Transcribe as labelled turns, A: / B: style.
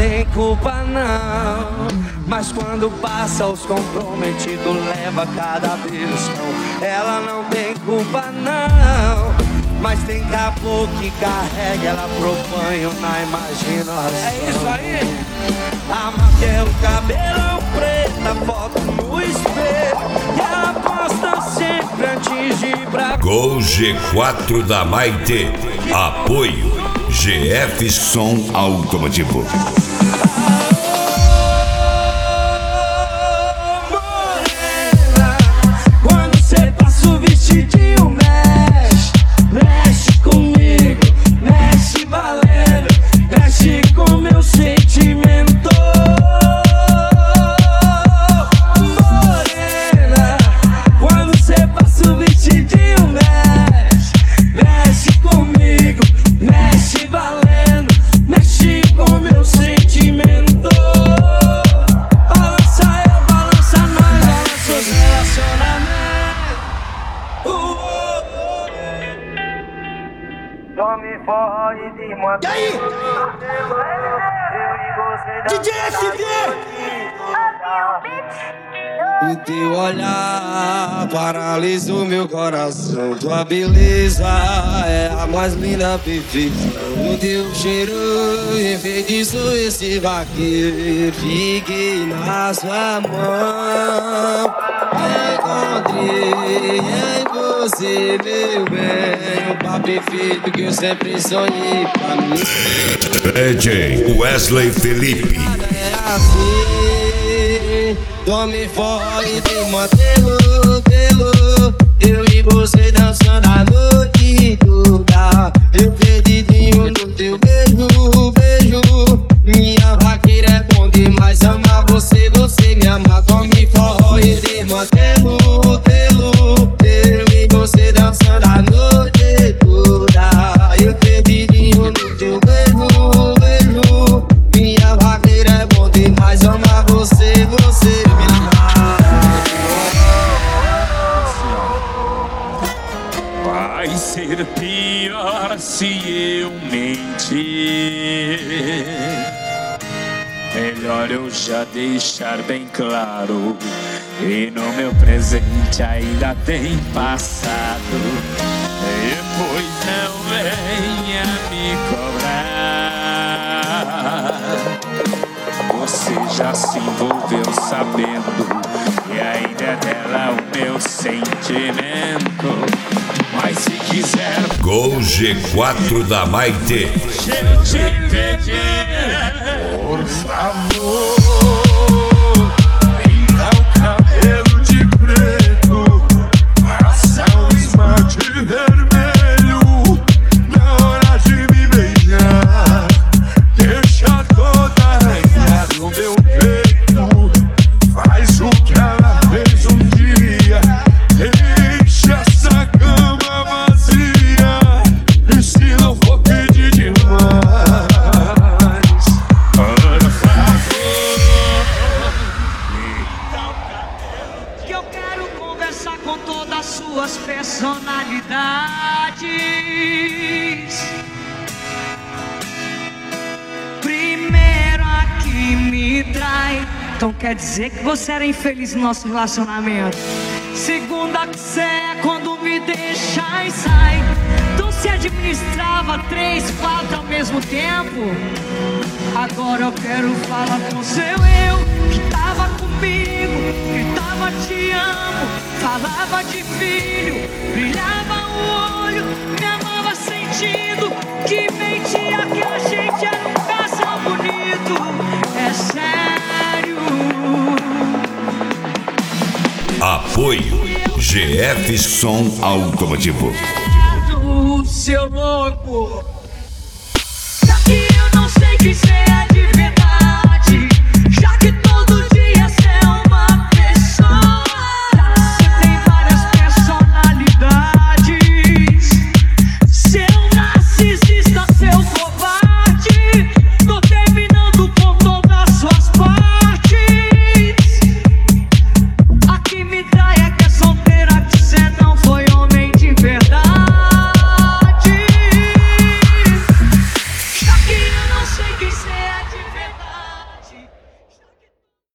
A: tem culpa não, mas quando passa os comprometidos leva cada versão. Ela não tem culpa não, mas tem caboclo que carrega ela pro banho na imaginação.
B: É isso aí.
A: A maquiagem, o cabelão preto, a foto no espelho, e ela posta sempre antes de ir pra
C: Gol G4 da Maite. Apoio GF Som Automotivo.
A: Morena, quando cê passa o vestidinho, mexe, mexe comigo, mexe valendo, mexe com meu sentimento. Morena, quando cê passa o vestidinho, mexe, mexe comigo, mexe valendo, mexe com meu sentimento. Balança eu, balança nós, balança os relacionamentos. Tome forró e desmonta.
B: E aí? DJ SV!
A: O teu olhar paralisa o meu coração. Tua beleza é a mais linda perfeita. O teu cheiro enfeitiçou esse vaqueiro. Fiquei na sua mão. Encontrei em você, meu bem, o par perfeito que eu sempre sonhei pra mim.
C: DJ Wesley Felipe.
A: É assim, tome forró e tem modelo, pelo eu e você dançando a noite toda. Eu perdidinho no teu beijo, beijo. Minha vaqueira é bom demais, amar você, você me ama. Tome forró e tem modelo, pelo eu e você dançando a noite toda. Eu perdidinho no teu beijo, beijo. Minha vaqueira é bom demais, amar você, você me ama.
D: Vai ser pior se eu mentir. Melhor eu já deixar bem claro. E no meu presente ainda tem passado. Depois não venha me cobrar. Você já se envolveu sabendo e ainda é dela o meu sentimento. Mas se quiser,
C: Gol G4 da Maite.
D: gente pedir, por favor, pinta o cabelo de preto, faça um esmalte vermelho na hora de me beijar. Deixa toda arranhar no meu peito, faz o que ela fez um dia. Deixa essa cama vazia, e se não for pedir demais, por favor,
E: Que eu quero conversar com todas as suas personalidades. Primeiro a que me trai, então quer dizer que você era infeliz no nosso relacionamento. Segunda que cê é quando me deixa e sai. Então se administrava 3, 4 ao mesmo tempo. Agora eu quero falar com seu eu, que tava comigo, gritava te amo, falava de filho, brilhava o olho, me amava sentindo que mentia que a gente era um casal bonito. É sério.
C: Apoio GF Som Automotivo.
E: Seu louco. Já que eu não sei quem cê é de verdade, já que todo dia cê é uma pessoa, cê tem várias personalidades. Seu narcisista, seu covarde, tô terminando com todas as suas partes. A que me trai é que é solteira, que cê não foi homem de verdade. Já que eu não sei quem cê é